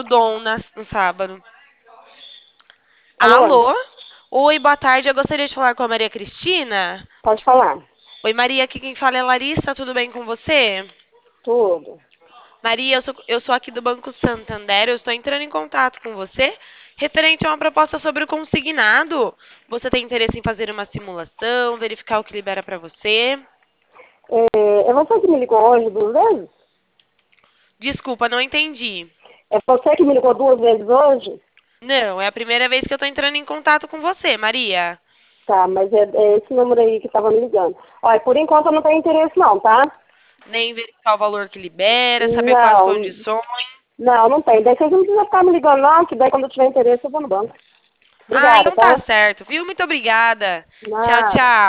Dom no sábado. Alô? Alô? Oi, boa tarde. Eu gostaria de falar com a Maria Cristina. Pode falar. Oi, Maria, aqui quem fala é Larissa. Tudo bem com você? Tudo. Maria, eu sou aqui do Banco Santander. Eu estou entrando em contato com você referente a uma proposta sobre o consignado. Você tem interesse em fazer uma simulação, verificar o que libera para você? É você que me ligou hoje 2 vezes? Desculpa, não entendi. É você que me ligou 2 vezes hoje? Não, é a primeira vez que eu estou entrando em contato com você, Maria. Tá, mas é esse número aí que estava me ligando. Olha, por enquanto eu não tenho interesse não, tá? Nem verificar o valor que libera, saber quais Não, condições. não tem. Daí vocês não precisam ficar me ligando não, que daí quando eu tiver interesse eu vou no banco. Ah, Obrigada, então tá tá? certo, viu? Muito obrigada. Tchau, Nada. tchau.